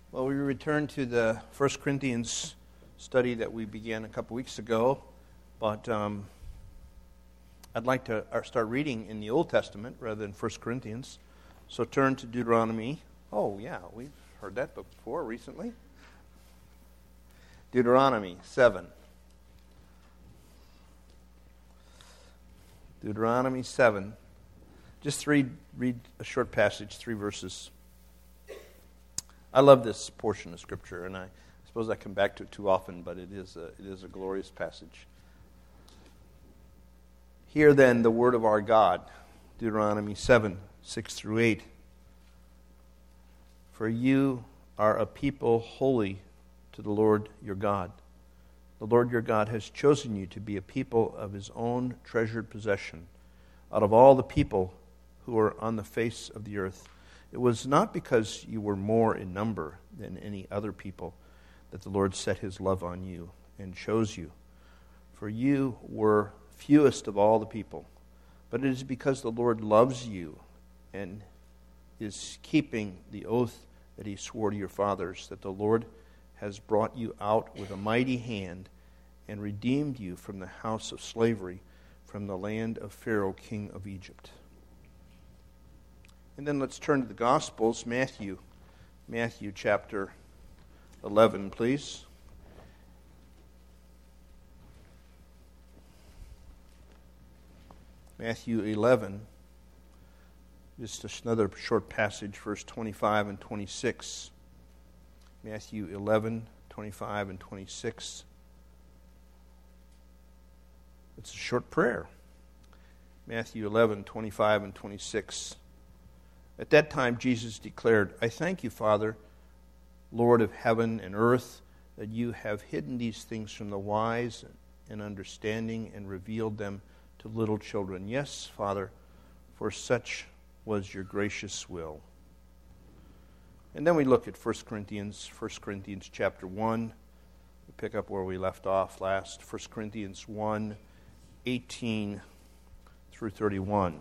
Well, we return to the 1 Corinthians study that we began a couple weeks ago, but I'd like to start reading in the Old Testament rather than 1 Corinthians. So turn to Deuteronomy. Oh, yeah, we've heard that before recently. Deuteronomy 7. Deuteronomy 7. Just read a short passage, 3 verses. I love this portion of Scripture, and I suppose I come back to it too often, but it is a glorious passage. Hear then the word of our God, Deuteronomy 7, 6 through 8. For you are a people holy to the Lord your God. The Lord your God has chosen you to be a people of his own treasured possession out of all the people who are on the face of the earth. It was not because you were more in number than any other people that the Lord set his love on you and chose you. For you were fewest of all the people. But it is because the Lord loves you and is keeping the oath that he swore to your fathers, that the Lord has brought you out with a mighty hand and redeemed you from the house of slavery, from the land of Pharaoh, king of Egypt. And then let's turn to the Gospels. Matthew chapter 11, please. Matthew 11, just another short passage, verse 25 and 26. Matthew 11, 25 and 26. It's a short prayer. Matthew 11, 25 and 26. At that time, Jesus declared, I thank you, Father, Lord of heaven and earth, that you have hidden these things from the wise and understanding and revealed them to little children. Yes, Father, for such was your gracious will. And then we look at 1 Corinthians chapter 1. We pick up where we left off last. 1 Corinthians 1, 18 through 31.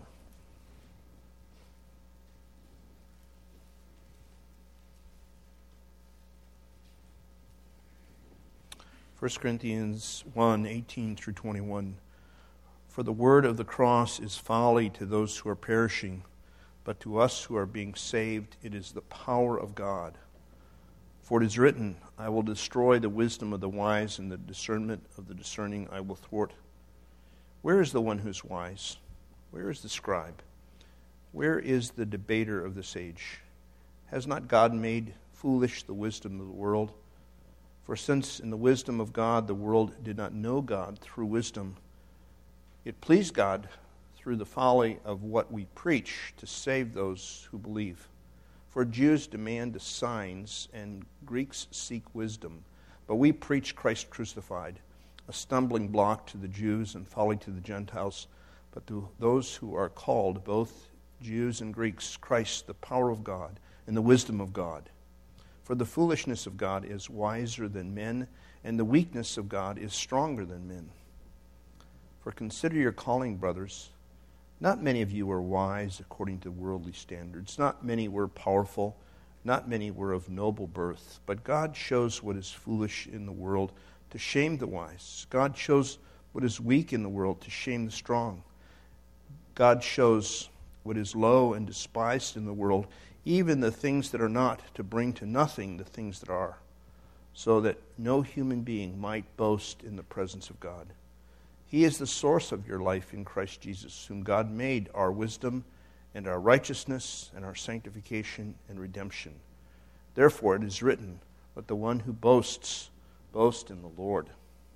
1 Corinthians 1, 18 through 21. For the word of the cross is folly to those who are perishing, but to us who are being saved it is the power of God. For it is written, I will destroy the wisdom of the wise, and the discernment of the discerning I will thwart. Where is the one who is wise? Where is the scribe? Where is the debater of this age? Has not God made foolish the wisdom of the world? For since in the wisdom of God the world did not know God through wisdom, it pleased God through the folly of what we preach to save those who believe. For Jews demand signs and Greeks seek wisdom, but we preach Christ crucified, a stumbling block to the Jews and folly to the Gentiles, but to those who are called, both Jews and Greeks, Christ, the power of God and the wisdom of God. For the foolishness of God is wiser than men, and the weakness of God is stronger than men. For consider your calling, brothers. Not many of you were wise according to worldly standards. Not many were powerful. Not many were of noble birth. But God chose what is foolish in the world to shame the wise. God chose what is weak in the world to shame the strong. God chose what is low and despised in the world, even the things that are not, to bring to nothing the things that are, so that no human being might boast in the presence of God. He is the source of your life in Christ Jesus, whom God made our wisdom and our righteousness and our sanctification and redemption. Therefore it is written, let the one who boasts, boast in the Lord.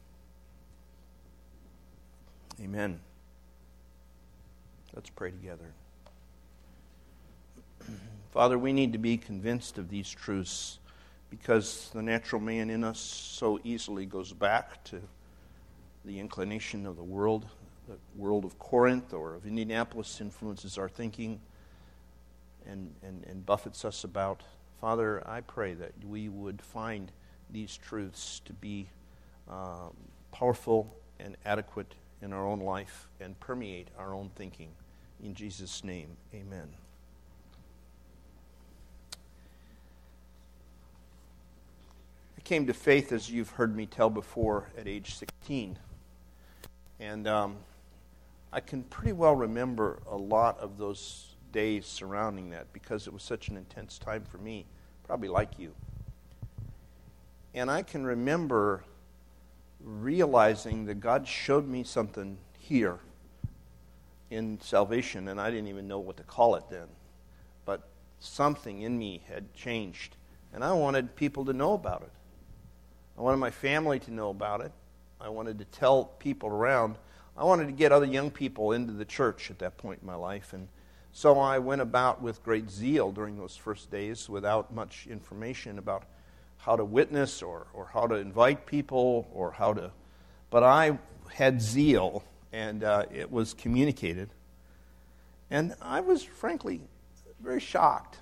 Amen. Let's pray together. Father, we need to be convinced of these truths because the natural man in us so easily goes back to the inclination of the world of Corinth or of Indianapolis influences our thinking and buffets us about. Father, I pray that we would find these truths to be powerful and adequate in our own life and permeate our own thinking. In Jesus' name, amen. came to faith, as you've heard me tell before, at age 16. And I can pretty well remember a lot of those days surrounding that because it was such an intense time for me, probably like you. And I can remember realizing that God showed me something here in salvation, and I didn't even know what to call it then. But something in me had changed, and I wanted people to know about it. I wanted my family to know about it. I wanted to tell people around. I wanted to get other young people into the church at that point in my life, and so I went about with great zeal during those first days without much information about how to witness or how to invite people or how to... But I had zeal, and it was communicated. And I was, frankly, very shocked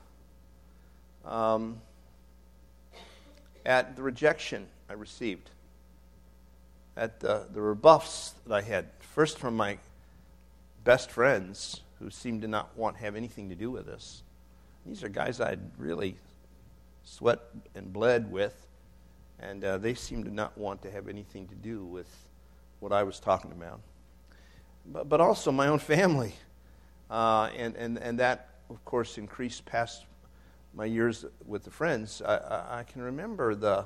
at the rejection I received, at the rebuffs that I had, first from my best friends who seemed to not want to have anything to do with this. These are guys I'd really sweat and bled with, and they seemed to not want to have anything to do with what I was talking about. But also my own family, and that, of course, increased past my years with the friends. I can remember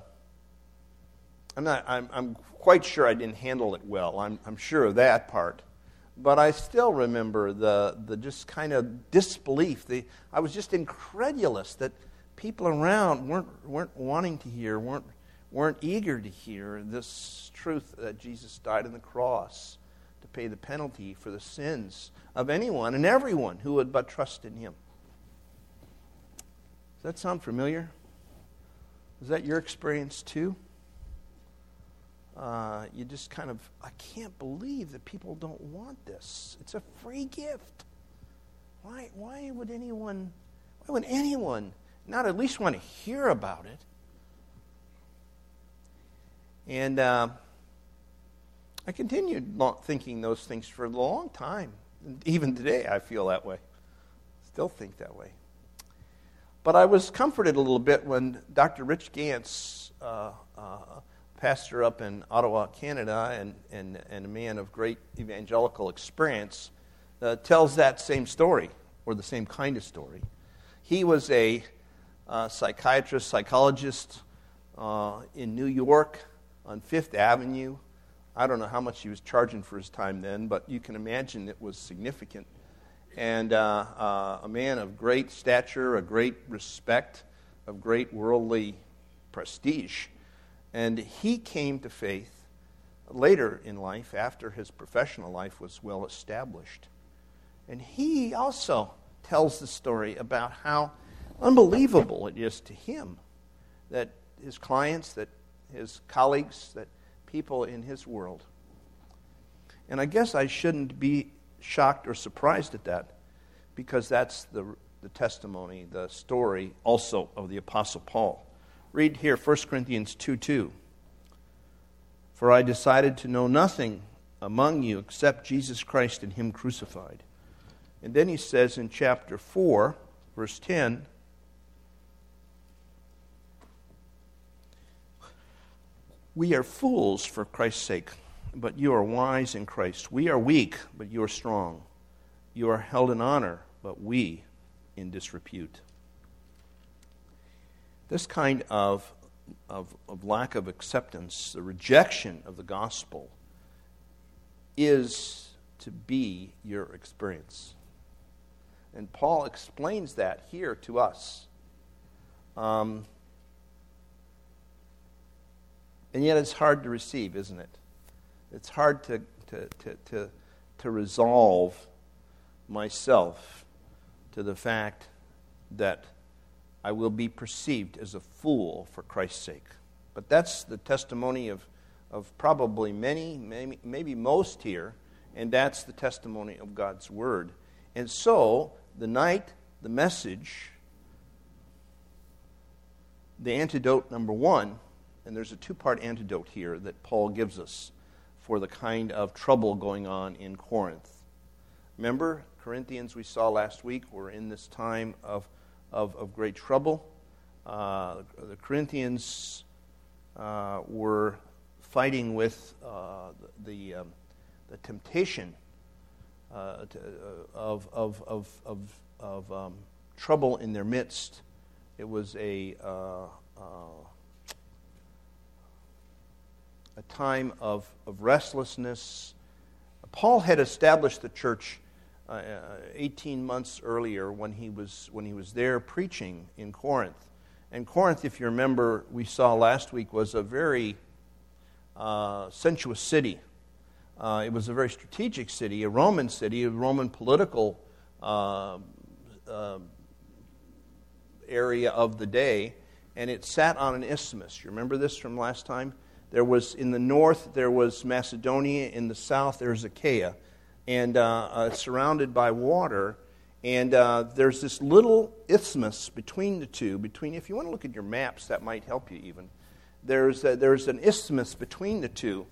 I'm quite sure I didn't handle it well. I'm sure of that part. But I still remember the just kind of disbelief. I was just incredulous that people around weren't wanting to hear, weren't eager to hear this truth that Jesus died on the cross to pay the penalty for the sins of anyone and everyone who would but trust in him. Does that sound familiar? Is that your experience too? You just kind of, I can't believe that people don't want this. It's a free gift. Why would anyone not at least want to hear about it? And I continued thinking those things for a long time. Even today I feel that way. Still think that way. But I was comforted a little bit when Dr. Rich Gantz, pastor up in Ottawa, Canada, and a man of great evangelical experience, tells that same story, or the same kind of story. He was a psychiatrist, psychologist in New York on Fifth Avenue. I don't know how much he was charging for his time then, but you can imagine it was significant. And a man of great stature, a great respect, of great worldly prestige. And he came to faith later in life, after his professional life was well established. And he also tells the story about how unbelievable it is to him that his clients, that his colleagues, that people in his world. And I guess I shouldn't be shocked or surprised at that, because that's the testimony, the story also of the Apostle Paul. Read here 1 Corinthians 2:2. For I decided to know nothing among you except Jesus Christ and him crucified. And then he says in chapter 4, verse 10, we are fools for Christ's sake, but you are wise in Christ. We are weak, but you are strong. You are held in honor, but we in disrepute. This kind of lack of acceptance, the rejection of the gospel, is to be your experience. And Paul explains that here to us. And yet it's hard to receive, isn't it? It's hard to resolve myself to the fact that I will be perceived as a fool for Christ's sake. But that's the testimony of probably many, maybe most here, and that's the testimony of God's Word. And so, the message, the antidote number one, and there's a two-part antidote here that Paul gives us for the kind of trouble going on in Corinth. Remember, Corinthians we saw last week were in this time of great trouble. The Corinthians were fighting with the temptation of trouble in their midst. It was a time of restlessness. Paul had established the church 18 months earlier when he was there preaching in Corinth. And Corinth, if you remember, we saw last week, was a very sensuous city. It was a very strategic city, a Roman political area of the day, and it sat on an isthmus. You remember this from last time? There was, in the north, there was Macedonia. In the south, there's Achaia. And surrounded by water. And there's this little isthmus between the two. If you want to look at your maps, that might help you even. There's an isthmus between the two.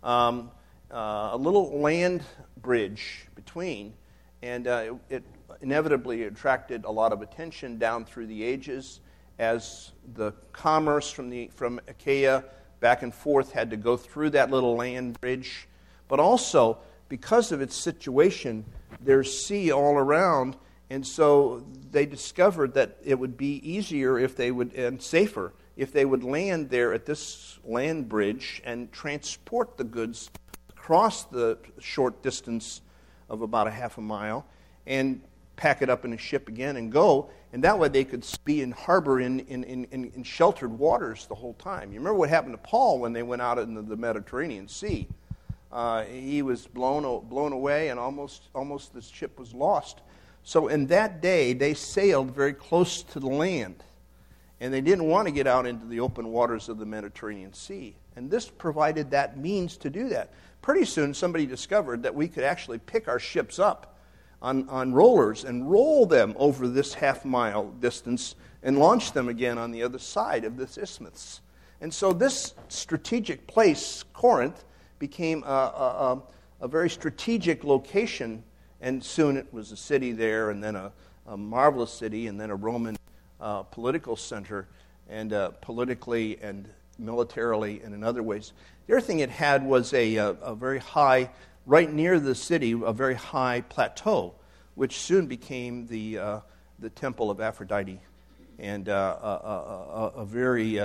A little land bridge between. And it inevitably attracted a lot of attention down through the ages as the commerce from Achaia back and forth had to go through that little land bridge. But also, because of its situation, there's sea all around, and so they discovered that it would be easier and safer if they would land there at this land bridge and transport the goods across the short distance of about a half a mile and pack it up in a ship again and go. And that way they could be in harbor in sheltered waters the whole time. You remember what happened to Paul when they went out into the Mediterranean Sea? He was blown away, and almost the ship was lost. So in that day, they sailed very close to the land. And they didn't want to get out into the open waters of the Mediterranean Sea. And this provided that means to do that. Pretty soon, somebody discovered that we could actually pick our ships up on rollers and roll them over this half-mile distance and launch them again on the other side of this isthmus. And so this strategic place, Corinth, became a very strategic location, and soon it was a city there, and then a marvelous city, and then a Roman political center, and politically and militarily and in other ways. The other thing it had was a very high, right near the city, a very high plateau, which soon became the temple of Aphrodite, and a very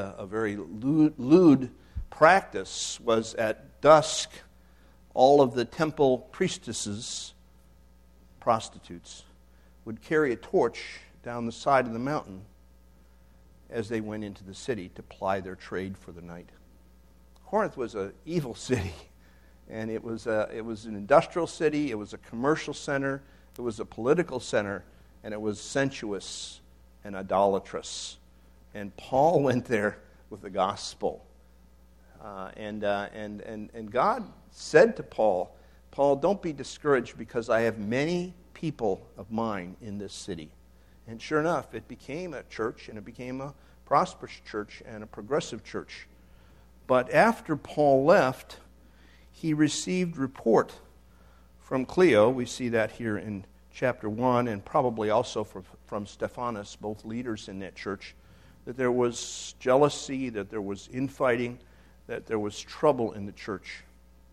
lewd practice was at dusk. All of the temple priestesses, prostitutes, would carry a torch down the side of the mountain as they went into the city to ply their trade for the night. Corinth was an evil city, and it was an industrial city, it was a commercial center, it was a political center, and it was sensuous and idolatrous. And Paul went there with the gospel. And God said to Paul, don't be discouraged because I have many people of mine in this city. And sure enough, it became a church, and it became a prosperous church and a progressive church. But after Paul left, he received report from Cleo. We see that here in chapter 1, and probably also from Stephanas, both leaders in that church, that there was jealousy, that there was infighting, that there was trouble in the church.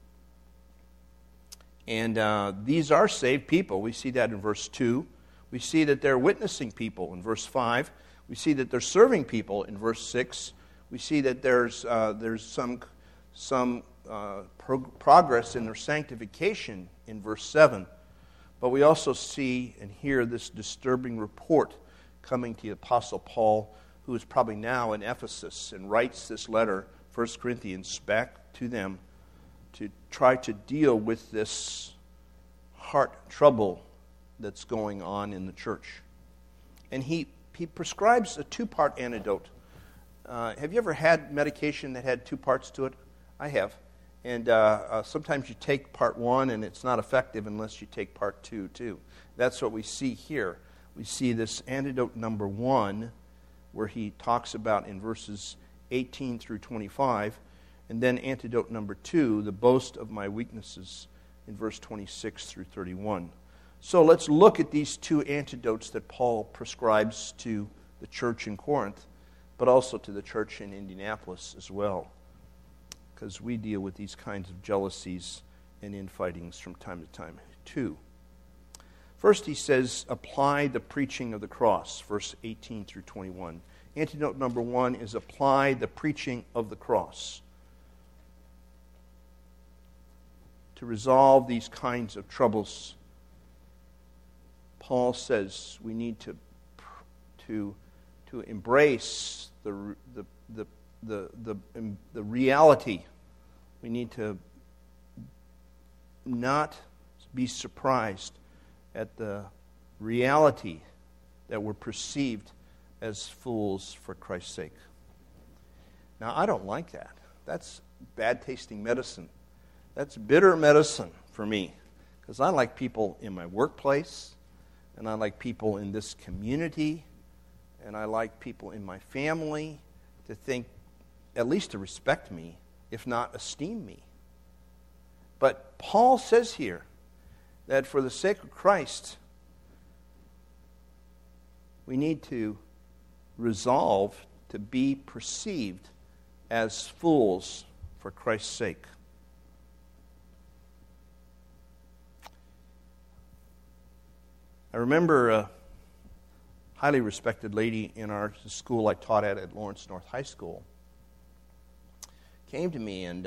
And these are saved people. We see that in verse 2. We see that they're witnessing people in verse 5. We see that they're serving people in verse 6. We see that there's some progress in their sanctification in verse 7. But we also see and hear this disturbing report coming to the Apostle Paul, who is probably now in Ephesus and writes this letter, 1 Corinthians, back to them to try to deal with this heart trouble that's going on in the church. And he prescribes a two-part antidote. Have you ever had medication that had two parts to it? I have. And sometimes you take part one and it's not effective unless you take part two too. That's what we see here. We see this antidote number 1, where he talks about in verses 18 through 25, and then antidote number 2, the boast of my weaknesses, in verse 26 through 31. So let's look at these two antidotes that Paul prescribes to the church in Corinth, but also to the church in Indianapolis as well. because we deal with these kinds of jealousies and infightings from time to time too. First, he says, apply the preaching of the cross, verse 18 through 21. Antidote number 1 is apply the preaching of the cross. To resolve these kinds of troubles, Paul says we need to embrace the reality. We need to not be surprised at the reality that we're perceived as fools for Christ's sake. Now, I don't like that. That's bad-tasting medicine. That's bitter medicine for me, because I like people in my workplace, and I like people in this community, and I like people in my family to think, at least to respect me, if not esteem me. But Paul says here that for the sake of Christ, we need to resolve to be perceived as fools for Christ's sake. I remember a highly respected lady in our school I taught at Lawrence North High School came to me, and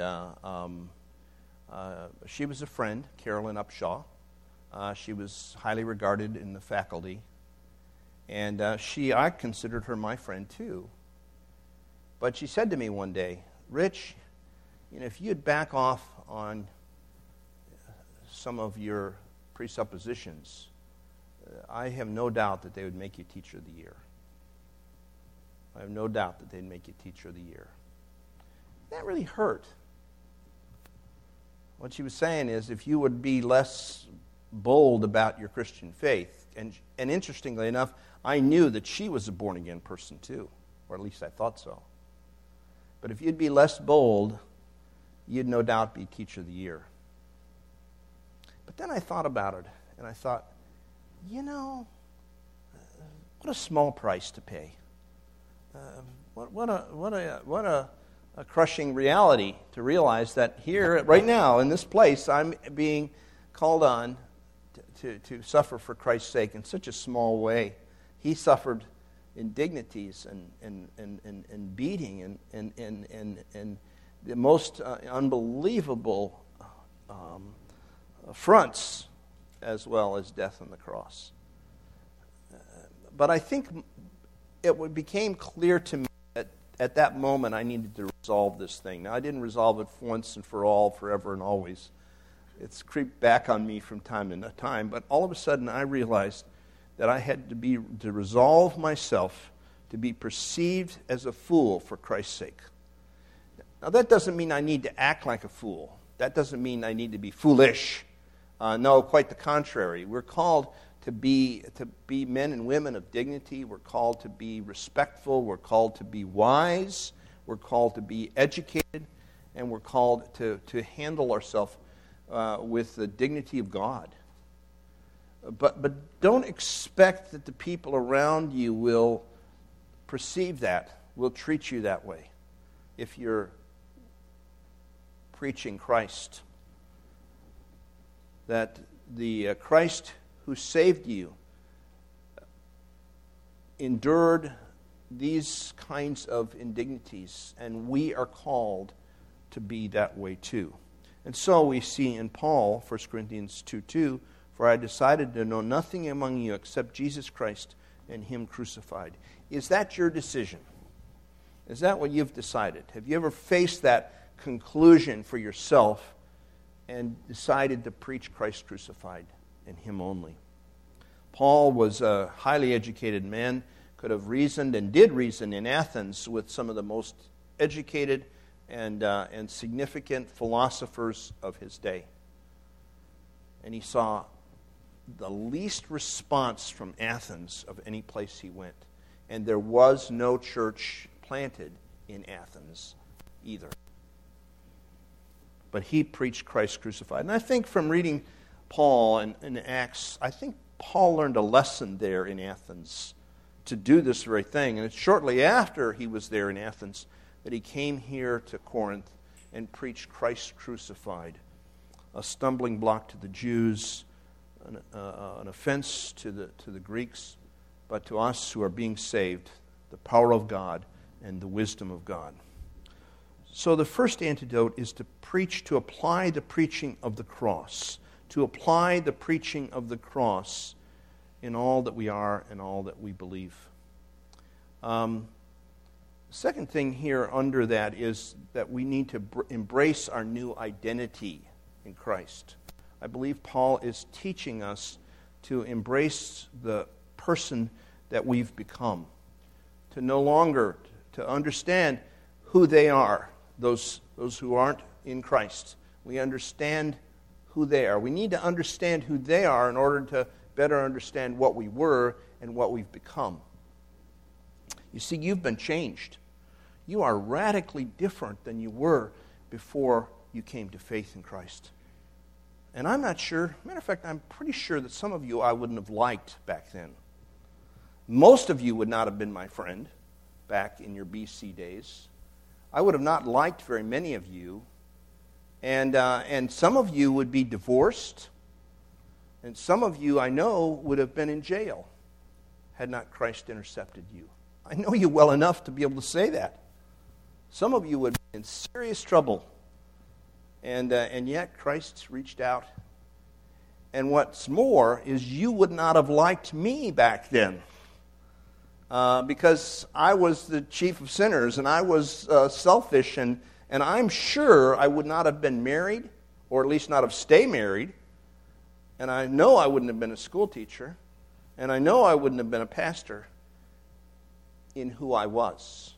she was a friend, Carolyn Upshaw. She was highly regarded in the faculty, and I considered her my friend too. But she said to me one day, Rich, if you'd back off on some of your presuppositions, I have no doubt that they would make you Teacher of the Year. I have no doubt that they'd make you Teacher of the Year. That really hurt. What she was saying is, if you would be less bold about your Christian faith, and interestingly enough, I knew that she was a born-again person too, or at least I thought so. But if you'd be less bold, you'd no doubt be Teacher of the Year. But then I thought about it, and I thought, what a small price to pay. What a crushing reality to realize that here, right now, in this place, I'm being called on to suffer for Christ's sake in such a small way. He suffered indignities and beating and the most unbelievable affronts, as well as death on the cross. But I think it became clear to me that at that moment I needed to resolve this thing. Now, I didn't resolve it once and for all, forever and always. It's creeped back on me from time to time, but all of a sudden I realized that I had to resolve myself to be perceived as a fool for Christ's sake. Now, that doesn't mean I need to act like a fool. That doesn't mean I need to be foolish. No, quite the contrary. We're called to be men and women of dignity. We're called to be respectful. We're called to be wise. We're called to be educated. And we're called to handle ourselves with the dignity of God. But don't expect that the people around you will perceive that, will treat you that way if you're preaching Christ. That the Christ who saved you endured these kinds of indignities, and we are called to be that way too. And so we see in Paul, 1 Corinthians 2:2, for I decided to know nothing among you except Jesus Christ and Him crucified. Is that your decision? Is that what you've decided? Have you ever faced that conclusion for yourself and decided to preach Christ crucified and Him only? Paul was a highly educated man, could have reasoned and did reason in Athens with some of the most educated and significant philosophers of his day. And he saw the least response from Athens of any place he went. And there was no church planted in Athens either. But he preached Christ crucified. And I think from reading Paul in Acts, I think Paul learned a lesson there in Athens to do this very thing. And it's shortly after he was there in Athens that he came here to Corinth and preach Christ crucified, a stumbling block to the Jews, an offense to the Greeks, but to us who are being saved, the power of God and the wisdom of God. So the first antidote is to apply the preaching of the cross, to apply the preaching of the cross in all that we are and all that we believe. Second thing here under that is that we need to embrace our new identity in Christ. I believe Paul is teaching us to embrace the person that we've become, to no longer, to understand who they are, those who aren't in Christ. We understand who they are. We need to understand who they are in order to better understand what we were and what we've become. You see, you've been changed. You are radically different than you were before you came to faith in Christ. And I'm not sure, matter of fact, I'm pretty sure that some of you I wouldn't have liked back then. Most of you would not have been my friend back in your BC days. I would have not liked very many of you. And some of you would be divorced. And some of you, I know, would have been in jail had not Christ intercepted you. I know you well enough to be able to say that. Some of you would be in serious trouble. And yet Christ reached out. And what's more is you would not have liked me back then. Because I was the chief of sinners, and I was selfish, and I'm sure I would not have been married, or at least not have stayed married. And I know I wouldn't have been a school teacher, and I know I wouldn't have been a pastor in who I was.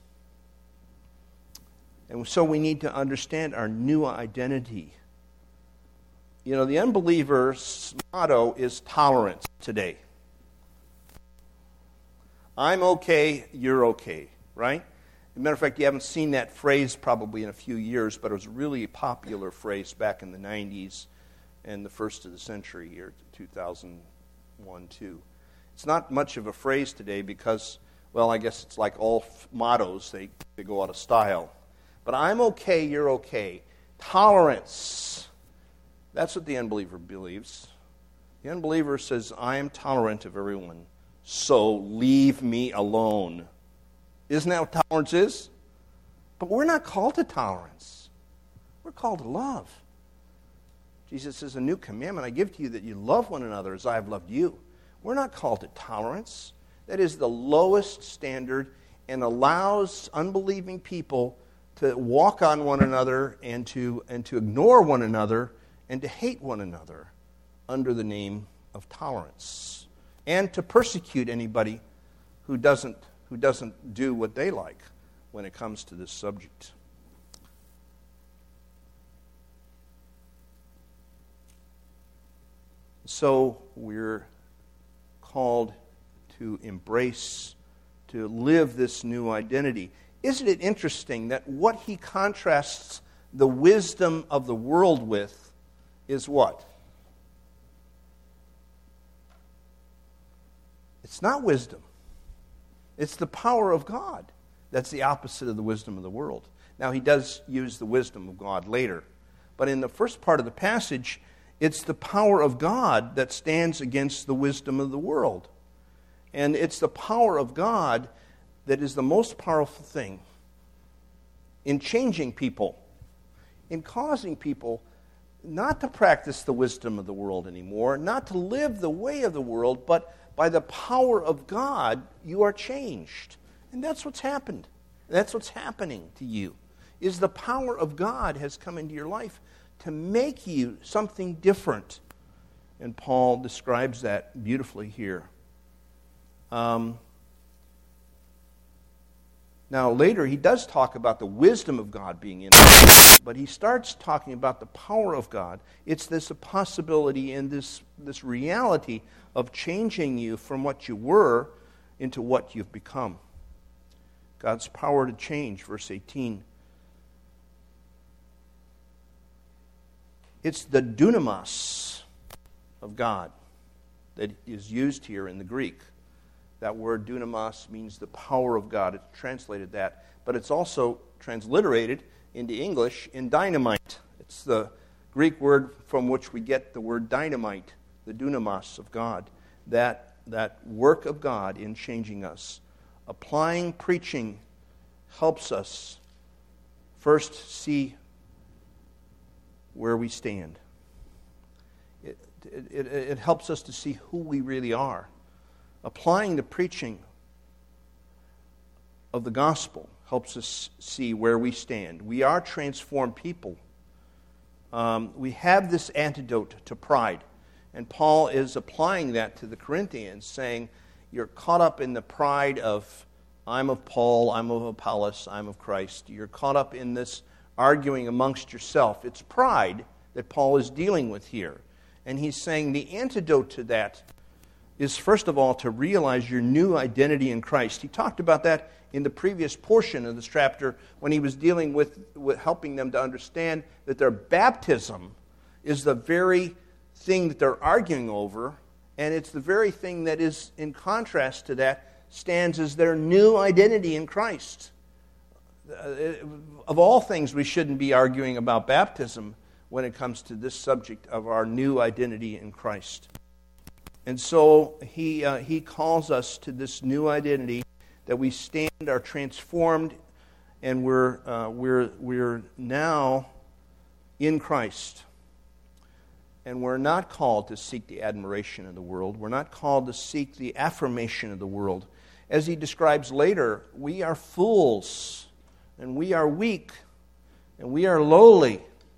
And so we need to understand our new identity. You know, the unbeliever's motto is tolerance today. I'm okay, you're okay, right? As a matter of fact, you haven't seen that phrase probably in a few years, but it was a really popular phrase back in the 90s and the first of the century here, 2001, 2. It's not much of a phrase today because, well, I guess it's like all mottos, they go out of style. But I'm okay, you're okay. Tolerance. That's what the unbeliever believes. The unbeliever says, I am tolerant of everyone, so leave me alone. Isn't that what tolerance is? But we're not called to tolerance. We're called to love. Jesus says, a new commandment I give to you, that you love one another as I have loved you. We're not called to tolerance. That is the lowest standard and allows unbelieving people to walk on one another and to ignore one another and to hate one another under the name of tolerance, and to persecute anybody who doesn't do what they like when it comes to this subject. So we're called to embrace, to live this new identity. Isn't it interesting that what he contrasts the wisdom of the world with is what? It's not wisdom. It's the power of God. That's the opposite of the wisdom of the world. Now, he does use the wisdom of God later. But in the first part of the passage, it's the power of God that stands against the wisdom of the world. And it's the power of God that is the most powerful thing in changing people, in causing people not to practice the wisdom of the world anymore, not to live the way of the world, but by the power of God, you are changed. And that's what's happened. That's what's happening to you, is the power of God has come into your life to make you something different. And Paul describes that beautifully here. Now, later, he does talk about the wisdom of God being in us, but he starts talking about the power of God. It's this possibility and this reality of changing you from what you were into what you've become. God's power to change, verse 18. It's the dunamis of God that is used here in the Greek. That word dunamis means the power of God. It's translated that. But it's also transliterated into English in dynamite. It's the Greek word from which we get the word dynamite, the dunamis of God, that work of God in changing us. Applying preaching helps us first see where we stand. It helps us to see who we really are. Applying the preaching of the gospel helps us see where we stand. We are transformed people. We have this antidote to pride. And Paul is applying that to the Corinthians, saying, you're caught up in the pride of, I'm of Paul, I'm of Apollos, I'm of Christ. You're caught up in this arguing amongst yourself. It's pride that Paul is dealing with here. And he's saying the antidote to that is, first of all, to realize your new identity in Christ. He talked about that in the previous portion of this chapter when he was dealing with helping them to understand that their baptism is the very thing that they're arguing over, and it's the very thing that is, in contrast to that, stands as their new identity in Christ. Of all things, we shouldn't be arguing about baptism when it comes to this subject of our new identity in Christ. And so he calls us to this new identity, that we stand, are transformed, and we're now in Christ. And we're not called to seek the admiration of the world. We're not called to seek the affirmation of the world. As he describes later, we are fools, and we are weak, and we are lowly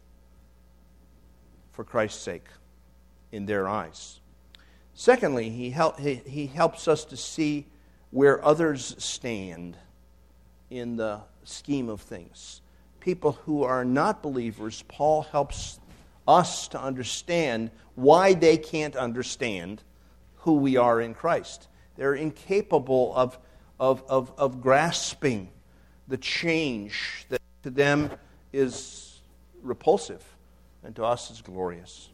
for Christ's sake in their eyes. Secondly, he helps us to see where others stand in the scheme of things. People who are not believers, Paul helps us to understand why they can't understand who we are in Christ. They're incapable of grasping the change that to them is repulsive and to us is glorious.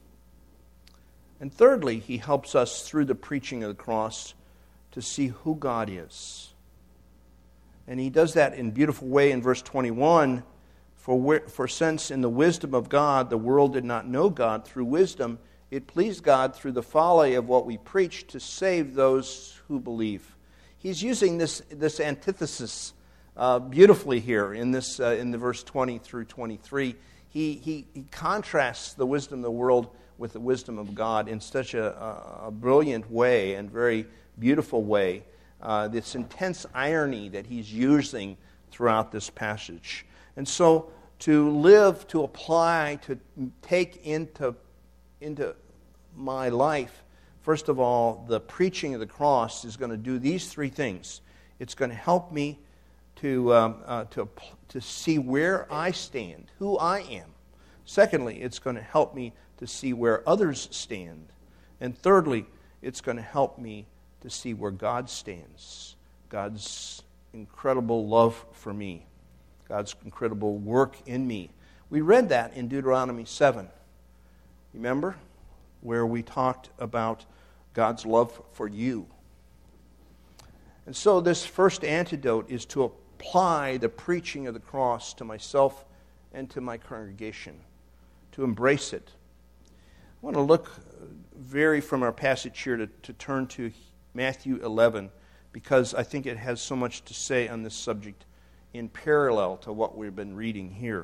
And thirdly, he helps us through the preaching of the cross to see who God is. And he does that in a beautiful way in verse 21. For since in the wisdom of God the world did not know God through wisdom, it pleased God through the folly of what we preach to save those who believe. He's using this antithesis beautifully here in the verse 20 through 23. He contrasts the wisdom of the world with the wisdom of God in such a brilliant way and very beautiful way. This intense irony that he's using throughout this passage. And so to live, to apply, to take into my life, first of all, the preaching of the cross is going to do these three things. It's going to help me to see where I stand, who I am. Secondly, it's going to help me to see where others stand. And thirdly, it's going to help me to see where God stands, God's incredible love for me, God's incredible work in me. We read that in Deuteronomy 7. Remember? Where we talked about God's love for you. And so this first antidote is to apply the preaching of the cross to myself and to my congregation, to embrace it. I want to look vary from our passage here to turn to Matthew 11, because I think it has so much to say on this subject in parallel to what we've been reading here.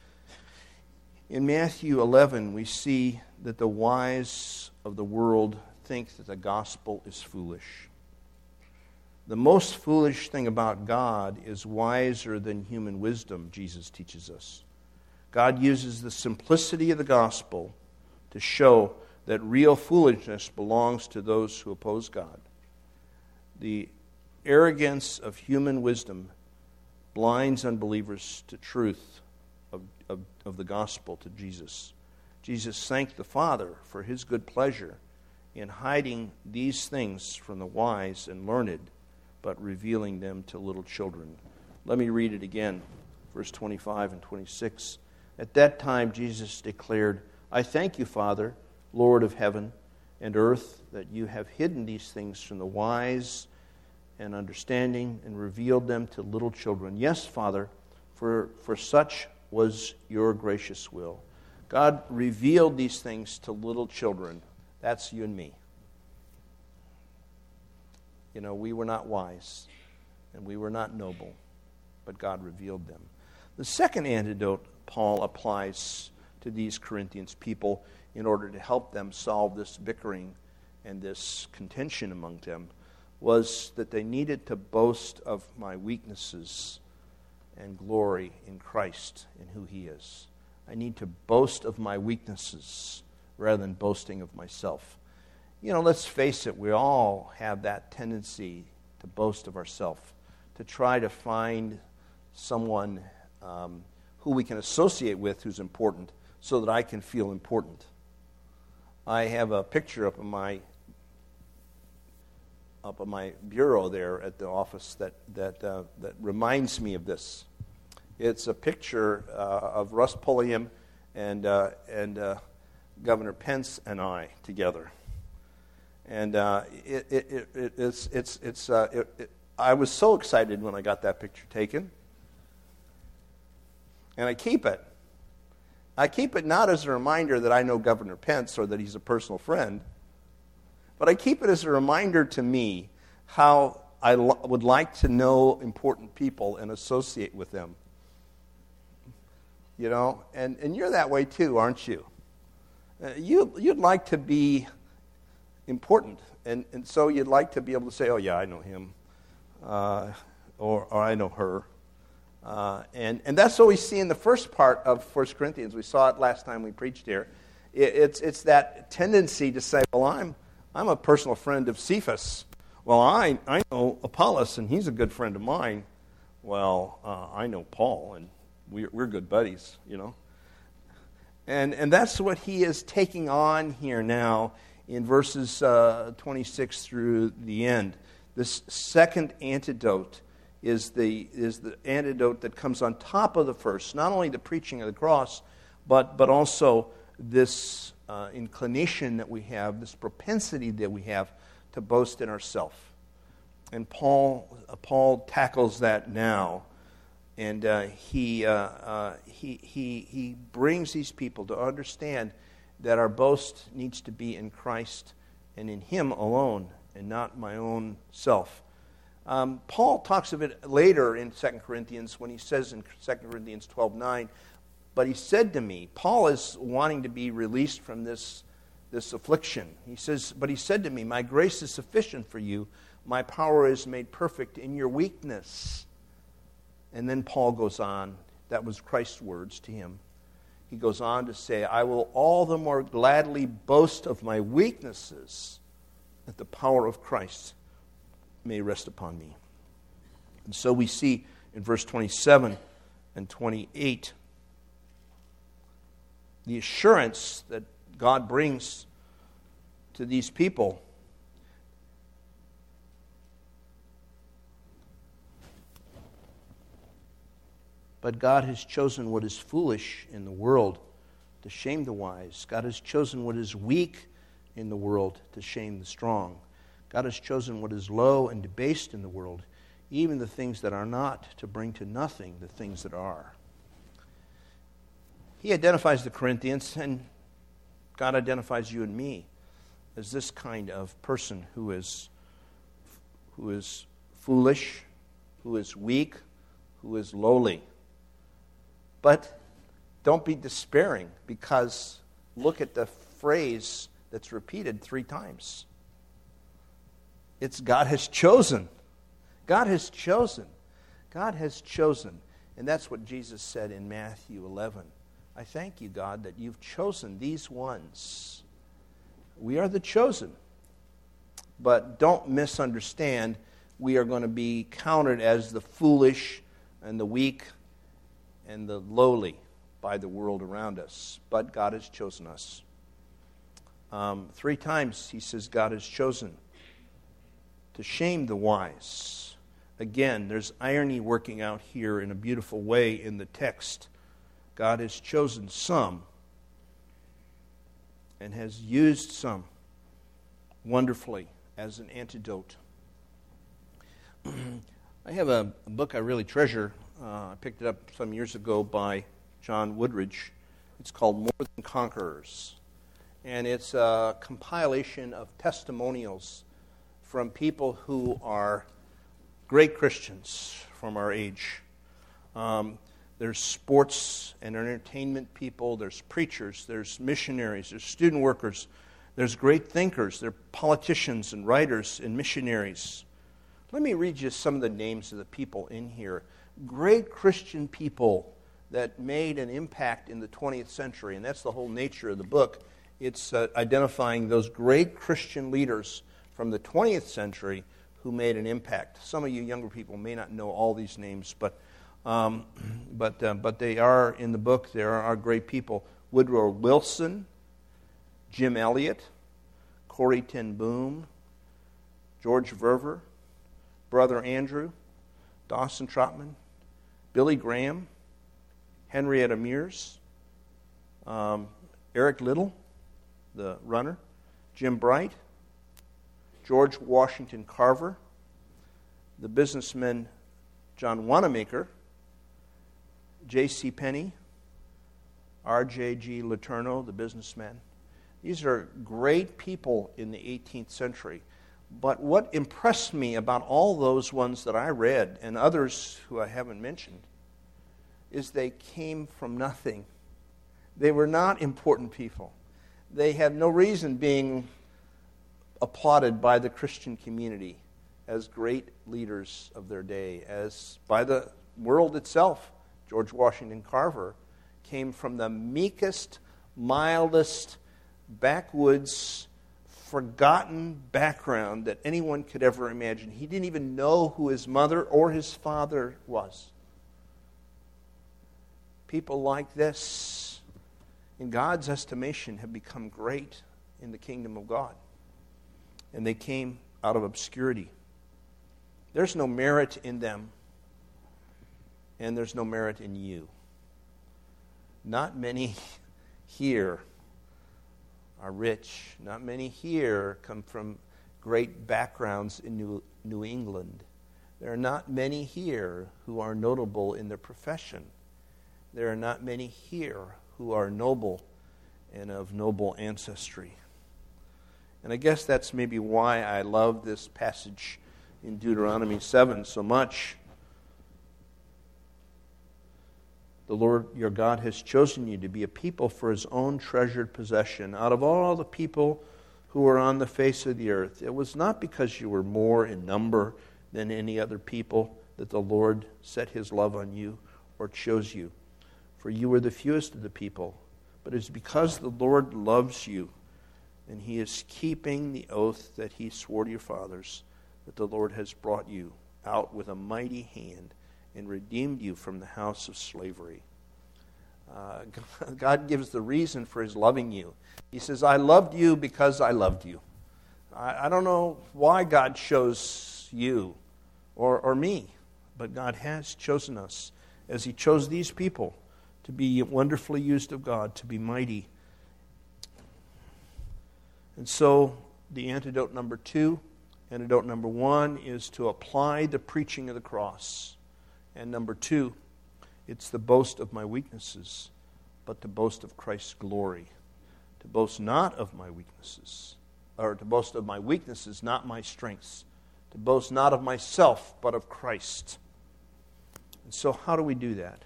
In Matthew 11, we see that the wise of the world think that the gospel is foolish. The most foolish thing about God is wiser than human wisdom, Jesus teaches us. God uses the simplicity of the gospel to show that real foolishness belongs to those who oppose God. The arrogance of human wisdom blinds unbelievers to truth of the gospel, to Jesus. Jesus thanked the Father for his good pleasure in hiding these things from the wise and learned, but revealing them to little children. Let me read it again, verse 25 and 26. At that time Jesus declared, I thank you, Father, Lord of heaven and earth, that you have hidden these things from the wise and understanding and revealed them to little children. Yes, Father, for such was your gracious will. God revealed these things to little children. That's you and me. You know, we were not wise, and we were not noble, but God revealed them. The second antidote Paul applies to these Corinthians people in order to help them solve this bickering and this contention among them was that they needed to boast of my weaknesses and glory in Christ and who He is. I need to boast of my weaknesses rather than boasting of myself. You know, let's face it, we all have that tendency to boast of ourselves, to try to find someone who we can associate with who's important so that I can feel important. I have a picture up on my bureau there at the office that reminds me of this. It's a picture of Russ Pulliam and Governor Pence and I together. And I was so excited when I got that picture taken. And I keep it. I keep it not as a reminder that I know Governor Pence or that he's a personal friend, but I keep it as a reminder to me how I would like to know important people and associate with them. You know, and you're that way too, aren't you? You'd like to be important, and so you'd like to be able to say, oh yeah, I know him, or I know her. And that's what we see in the first part of 1 Corinthians. We saw it last time we preached here. It's that tendency to say, well, I'm a personal friend of Cephas. Well, I know Apollos, and he's a good friend of mine. Well, I know Paul, and we're good buddies, you know. And that's what he is taking on here now in verses 26 through the end. This second antidote is the antidote that comes on top of the first. Not only the preaching of the cross, but also this inclination that we have, this propensity that we have to boast in ourselves. And Paul tackles that now, and he brings these people to understand that our boast needs to be in Christ and in Him alone, and not my own self. Paul talks of it later in 2 Corinthians when he says in 2 Corinthians 12:9, but he said to me, Paul is wanting to be released from this affliction. He says, but he said to me, my grace is sufficient for you. My power is made perfect in your weakness. And then Paul goes on, that was Christ's words to him. He goes on to say, I will all the more gladly boast of my weaknesses, that the power of Christ may rest upon me. And so we see in verse 27 and 28 the assurance that God brings to these people. But God has chosen what is foolish in the world to shame the wise. God has chosen what is weak in the world to shame the strong. God has chosen what is low and debased in the world, even the things that are not, to bring to nothing the things that are. He identifies the Corinthians, and God identifies you and me as this kind of person who is foolish, who is weak, who is lowly. But don't be despairing, because look at the phrase that's repeated 3 times. It's God has chosen. God has chosen. God has chosen. And that's what Jesus said in Matthew 11. I thank you, God, that you've chosen these ones. We are the chosen. But don't misunderstand, we are going to be counted as the foolish and the weak and the lowly by the world around us. But God has chosen us. 3 times he says God has chosen to shame the wise. Again, there's irony working out here in a beautiful way in the text. God has chosen some and has used some wonderfully as an antidote. I have a book I really treasure. I picked it up some years ago by John Woodridge. It's called More Than Conquerors. And it's a compilation of testimonials from people who are great Christians from our age. There's sports and entertainment people, there's preachers, there's missionaries, there's student workers, there's great thinkers, there are politicians and writers and missionaries. Let me read you some of the names of the people in here. Great Christian people that made an impact in the 20th century, and that's the whole nature of the book. It's identifying those great Christian leaders from the 20th century who made an impact. Some of you younger people may not know all these names, but they are in the book. There are great people. Woodrow Wilson, Jim Elliot, Corrie ten Boom, George Verver, Brother Andrew, Dawson Trotman, Billy Graham, Henrietta Mears, Eric Liddell, the runner, Jim Bright, George Washington Carver, the businessman John Wanamaker, J.C. Penney, R.J.G. Letourneau, the businessman. These are great people in the 18th century. But what impressed me about all those ones that I read, and others who I haven't mentioned, is they came from nothing. They were not important people. They have no reason being applauded by the Christian community as great leaders of their day, as by the world itself. George Washington Carver came from the meekest, mildest, backwoods, forgotten background that anyone could ever imagine. He didn't even know who his mother or his father was. People like this, in God's estimation, have become great in the kingdom of God. And they came out of obscurity. There's no merit in them, and there's no merit in you. Not many here are rich. Not many here come from great backgrounds in New England. There are not many here who are notable in their profession. There are not many here who are noble and of noble ancestry. And I guess that's maybe why I love this passage in Deuteronomy 7 so much. The Lord your God has chosen you to be a people for his own treasured possession out of all the people who are on the face of the earth. It was not because you were more in number than any other people that the Lord set his love on you or chose you. For you were the fewest of the people. But it is because the Lord loves you and he is keeping the oath that he swore to your fathers that the Lord has brought you out with a mighty hand and redeemed you from the house of slavery. God gives the reason for his loving you. He says, I loved you because I loved you. I don't know why God chose you or me, but God has chosen us as he chose these people to be wonderfully used of God, to be mighty. And so the antidote number 2, antidote number 1 is to apply the preaching of the cross. And number 2, it's the boast of my weaknesses, but to boast of Christ's glory. To boast not of my weaknesses, or to boast of my weaknesses, not my strengths. To boast not of myself, but of Christ. And so how do we do that?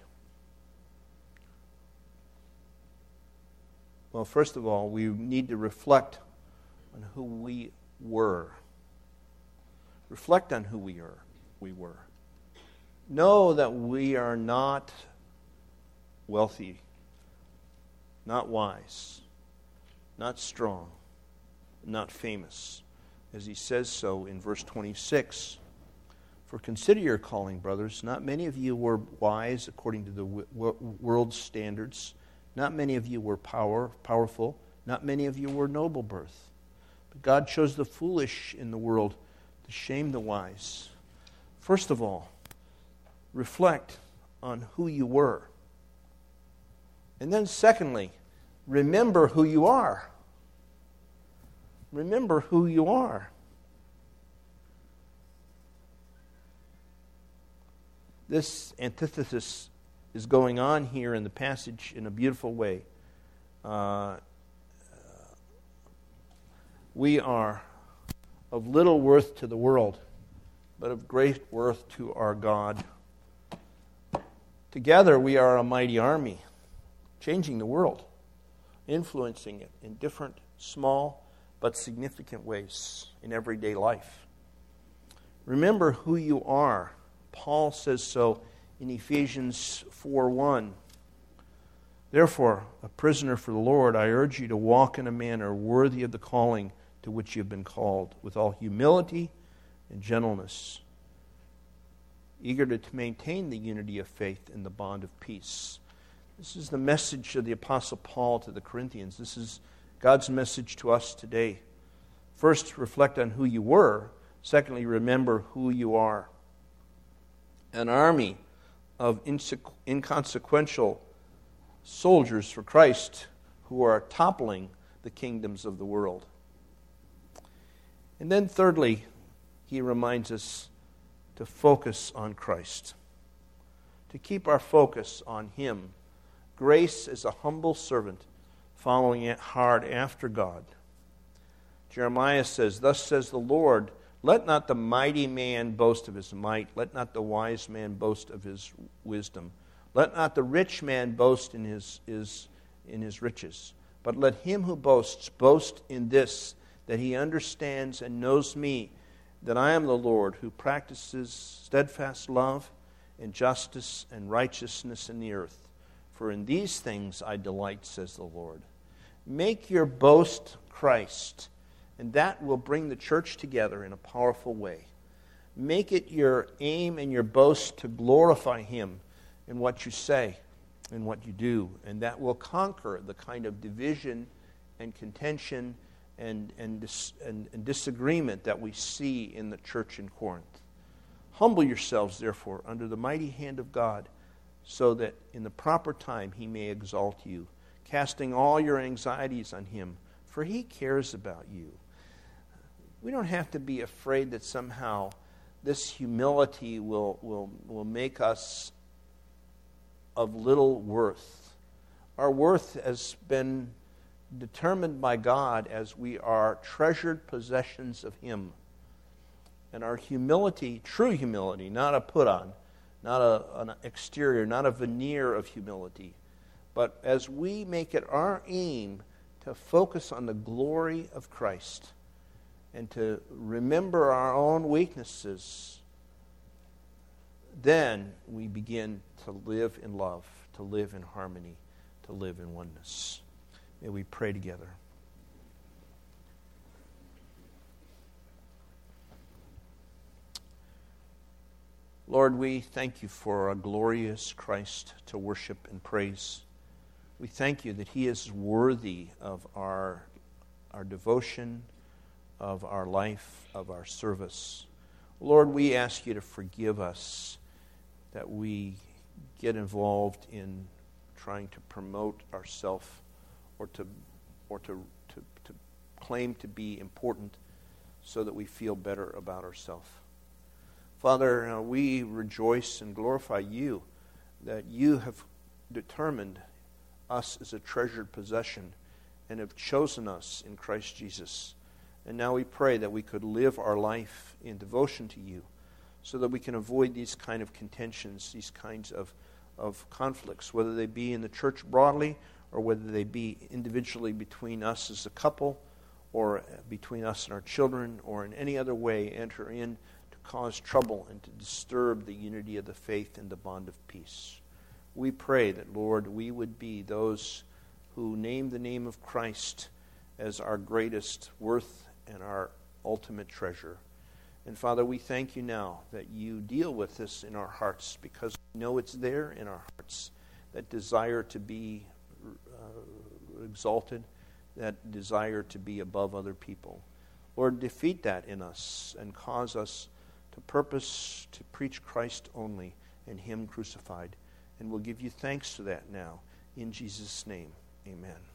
Well, first of all, we need to reflect on who we were. Reflect on who we were. Know that we are not wealthy, not wise, not strong, not famous, as he says so in verse 26. For consider your calling, brothers. Not many of you were wise according to the world's standards. Not many of you were powerful. Not many of you were noble birth. But God chose the foolish in the world to shame the wise. First of all, reflect on who you were. And then secondly, remember who you are. Remember who you are. This antithesis is going on here in the passage in a beautiful way. We are of little worth to the world, but of great worth to our God. Together we are a mighty army, changing the world, influencing it in different, small, but significant ways in everyday life. Remember who you are. Paul says so in Ephesians 4:1. Therefore, a prisoner for the Lord, I urge you to walk in a manner worthy of the calling to which you have been called, with all humility and gentleness, eager to maintain the unity of faith in the bond of peace. This is the message of the Apostle Paul to the Corinthians. This is God's message to us today. First, reflect on who you were. Secondly, remember who you are. An army of inconsequential soldiers for Christ who are toppling the kingdoms of the world. And then thirdly, he reminds us to focus on Christ, to keep our focus on Him. Grace as a humble servant following it hard after God. Jeremiah says, "Thus says the Lord, let not the mighty man boast of his might, let not the wise man boast of his wisdom, let not the rich man boast in his riches, but let him who boasts boast in this, that he understands and knows me, that I am the Lord who practices steadfast love and justice and righteousness in the earth. For in these things I delight, says the Lord." Make your boast Christ, and that will bring the church together in a powerful way. Make it your aim and your boast to glorify Him in what you say and what you do, and that will conquer the kind of division and contention and disagreement that we see in the church in Corinth. Humble yourselves, therefore, under the mighty hand of God, so that in the proper time He may exalt you, casting all your anxieties on Him, for He cares about you. We don't have to be afraid that somehow this humility will make us of little worth. Our worth has been determined by God as we are treasured possessions of Him. And our humility, true humility, not a put-on, not an exterior, not a veneer of humility, but as we make it our aim to focus on the glory of Christ and to remember our own weaknesses, then we begin to live in love, to live in harmony, to live in oneness. May we pray together. Lord, we thank You for a glorious Christ to worship and praise. We thank You that He is worthy of our devotion, of our life, of our service. Lord, we ask You to forgive us that we get involved in trying to promote ourselves or to claim to be important so that we feel better about ourselves. Father, we rejoice and glorify You that You have determined us as a treasured possession and have chosen us in Christ Jesus. And now we pray that we could live our life in devotion to You so that we can avoid these kind of contentions, these kinds of conflicts, whether they be in the church broadly or whether they be individually between us as a couple or between us and our children or in any other way enter in to cause trouble and to disturb the unity of the faith and the bond of peace. We pray that, Lord, we would be those who name the name of Christ as our greatest worth and our ultimate treasure. And Father, we thank You now that You deal with this in our hearts because we know it's there in our hearts, that desire to be exalted, that desire to be above other people. Lord, defeat that in us and cause us to purpose to preach Christ only and Him crucified. And we'll give You thanks for that now. In Jesus' name, amen.